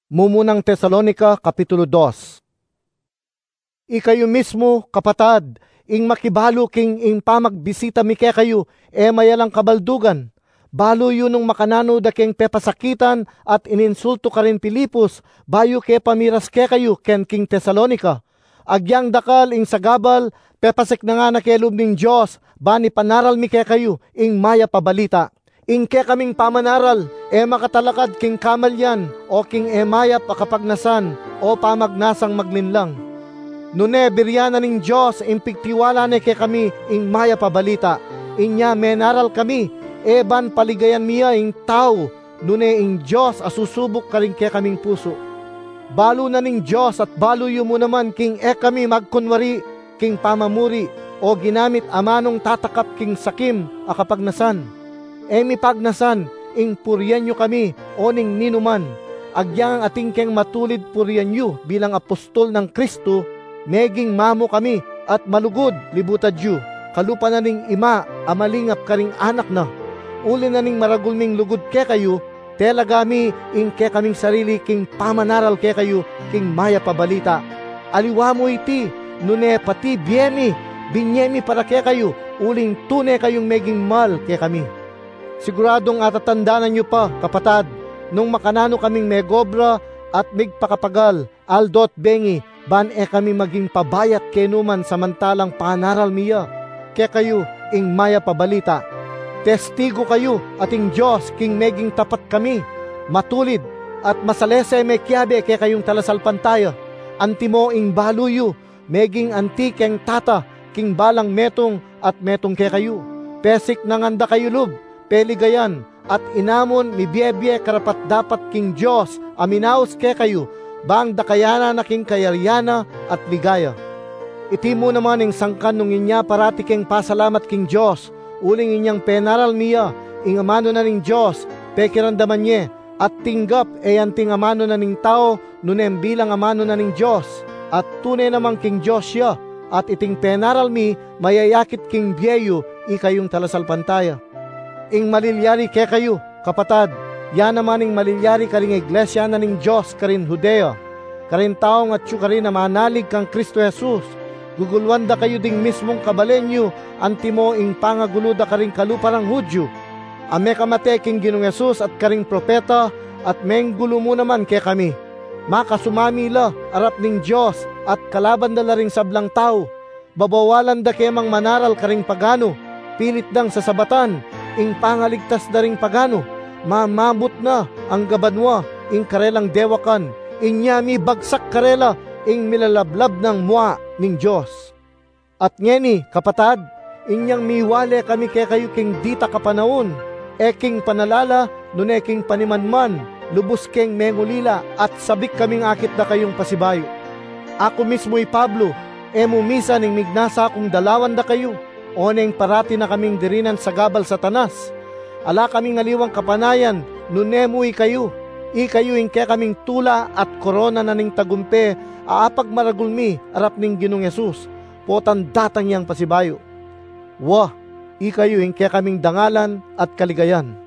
Mumunang Tesalonica, Kapitulo 2. Ikayo mismo, kapatad, ing makibalo king ing pamagbisita mi kayo, mayalang kabaldugan. Balo yun nung makanano da king pepasakitan at ininsulto ka rin Pilipos, bayo ke pamiras kayo ken king Tesalonica. Agyang dakal ing sagabal, pepasik na nga na kelub ning Diyos, bani panaral mi kayo, ing maya pabalita. Ingke kaming pamanaral, makatalakad king kamalyan, o king maya pakapagnasan, o pamagnasang maglinlang. Nune biryana ning Diyos, impigtiwala ne ke kami, ing maya pabalita. Inya menaral kami, ban paligayan miya ing tao, nune ing Diyos asusubok ka rin ke kaming puso. Balo na ning Diyos at balo yu mo naman king kami magkunwari, king pamamuri, o ginamit amanong tatakap king sakim, akapagnasan. Mi pagnasan, ing puryan nyo kami, o ning ninuman. Agyang ating keng matulid puryan nyo bilang apostol ng Kristo, meging mamo kami, at malugod libutad yu. Kalupa na ning ima, amalingap karing anak na. Uli na ning maragulming lugod ke kayo, telagami ing ke kaming sarili king pamanaral ke kayo, king maya pabalita. Aliwa mo iti, nune pati binyemi para ke kayo, uling tune kayong meging mal ke kami. Siguradong atatandaan nyo pa, kapatad, nung makanano kaming megobra at migpakapagal, aldot bengi, ban kami maging pabayat kenuman samantalang panaral miya, ke kayo ing maya pabalita. Testigo kayo ating Diyos king meging tapat kami, matulid at masalese may kiabe ke kayong talasalpantaya. Antimo ing baluyo, meging anti keng tata, king balang metong at metong ke kayo. Pesik nanganda kayo lub, peligayan, at inamon mi biye karapat dapat king Diyos, aminaos ke kayo, bang dakayana na king kayaryana at ligaya. Iti mo naman ing sangkan nung inya parati king pasalamat king Diyos, uling inyang penaral miya, ing amano na ning Diyos, pekirandaman nye, at tinggap anting amano na ning tao, nunem bilang amano na ning Diyos, at tunay namang king Diyos siya, at iting penaral mi, mayayakit king biyeyo, ikayong talasalpantaya. Ing malilyari ke kayo, kapatad, yan naman ing malilyari karing iglesia na ning Diyos karin Judea, karin taong at karin na manalig kang Kristo Jesus. Gugulwanda kayo ding mismong kabalenyo, antimo ing pangaguluda karing kaluparang Hudyo. Ame kamate king Ginong Jesus at karing propeta, at menggulo mo naman ke kami. Makasumami la, arap ning Diyos, at kalaban dala ring sablang tao. Babawalan da kemang manaral karing pagano, pilit dang sa sabatan, ing pangaligtas da ring pagano. Mamabot na ang gabanwa, ing karelang dewakan, inyami bagsak karela, ing milalablab ng mua ning Diyos. At ngeni, kapatad, inyang miwale kami kay kayo king dita kapanaon, king panalala, nune king panimanman, lubos king mengulila, at sabik kaming akit na kayong pasibayo. Ako mismo'y Pablo, mumisa ning mignasa akong dalawan da kayo, o neng parati na kaming dirinan sa gabal satanas. Ala kaming aliwang kapanayan, nunemoy kayo, ikayo ing kaya kaming tula at korona na ning tagumpe, aapag maragulmi, arap ning Ginong Jesus, potan datang yang pasibayo. Wah, ikayo ing kaya kaming dangalan at kaligayan.